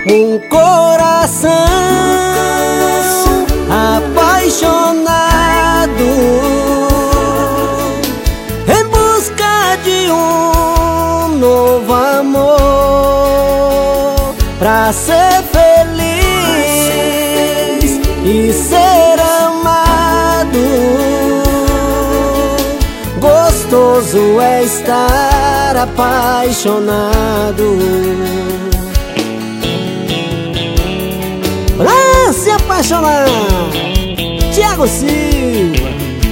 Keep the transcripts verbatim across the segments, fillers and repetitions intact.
Um coração apaixonado em busca de um novo amor, pra ser feliz e ser amado. Gostoso é estar apaixonado. Pra se apaixonar, Thiago Silva.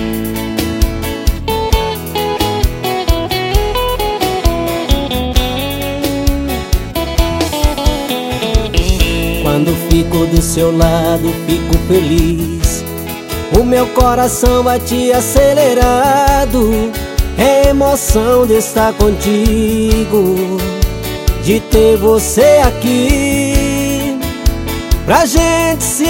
Quando fico do seu lado, fico feliz. O meu coração bate acelerado. É emoção de estar contigo, de ter você aqui, pra gente se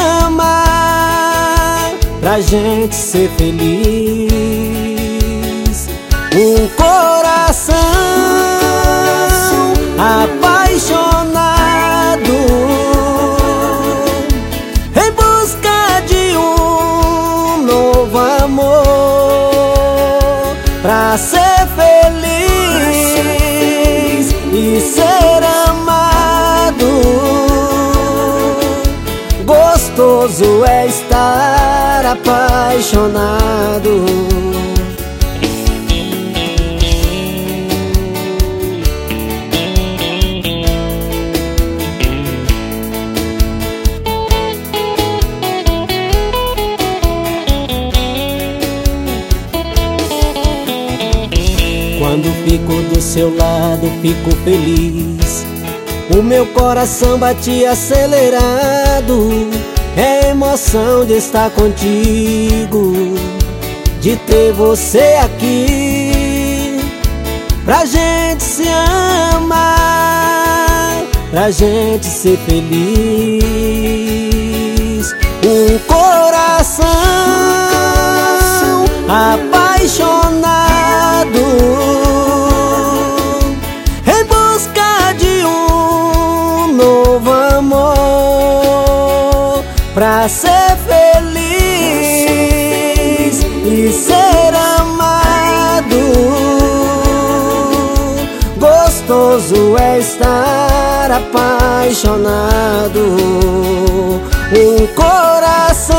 amar, pra gente ser feliz. Um coração apaixonado em busca de um novo amor, pra ser feliz e ser amado. Gostoso é estar apaixonado. Quando fico do seu lado, fico feliz. O meu coração bate acelerado. É emoção de estar contigo, de ter você aqui, pra gente se amar, pra gente ser feliz. Um coração apaixonado em busca de um novo amor, pra ser feliz e ser amado. Gostoso é estar apaixonado. Um coração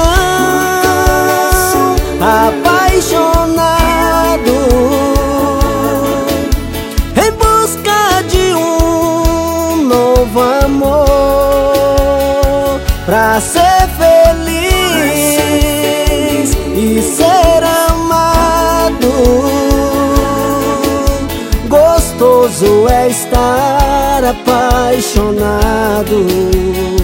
apaixonado em busca de um novo amor, pra ser feliz e ser amado. Gostoso é estar apaixonado.